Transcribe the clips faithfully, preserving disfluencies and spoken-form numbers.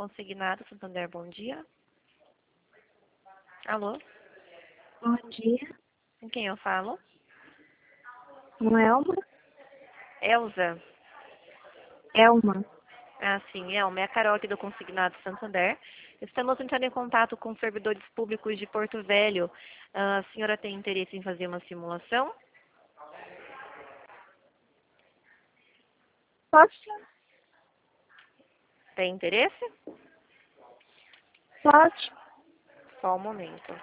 Consignado, Santander, bom dia. Alô? Bom dia, Com quem eu falo? com Elma. Elza. Elma. Ah, sim, Elma. É a Carol aqui do Consignado Santander. Estamos entrando em contato com servidores públicos de Porto Velho. Ah, a senhora tem interesse em fazer uma simulação? Pode? Tem interesse? Pode. Só um momento.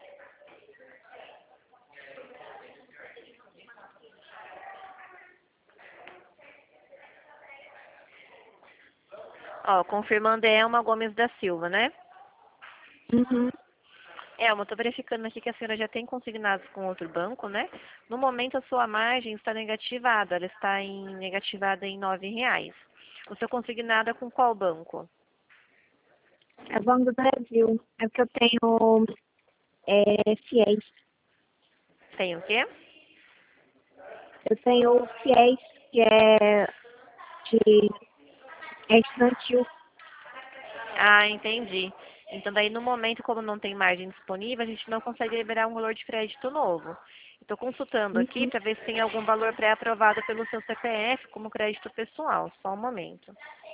Ó, confirmando, é Elma Gomes da Silva, né? Uhum. Elma, estou verificando aqui que a senhora já tem consignados com outro banco, né? No momento, a sua margem está negativada. Ela está em, negativada em nove reais. O seu consignado é com qual banco? É Banco do Brasil. É porque eu tenho é, fiéis. Tem o quê? Eu tenho fiéis que é de é estudantil. Ah, entendi. Então, daí, no momento, como não tem margem disponível, a gente não consegue liberar um valor de crédito novo. Estou consultando aqui Uhum. para ver se tem algum valor pré-aprovado pelo seu C P F como crédito pessoal. Só um momento.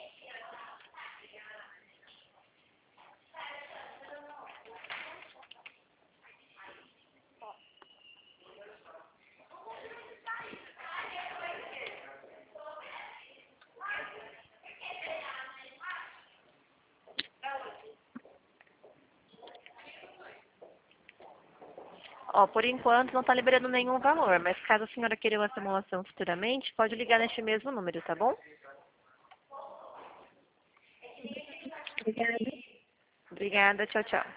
Ó, por enquanto não está liberando nenhum valor, mas caso a senhora queira uma simulação futuramente, pode ligar neste mesmo número, tá bom? Obrigada. Obrigada, tchau, tchau.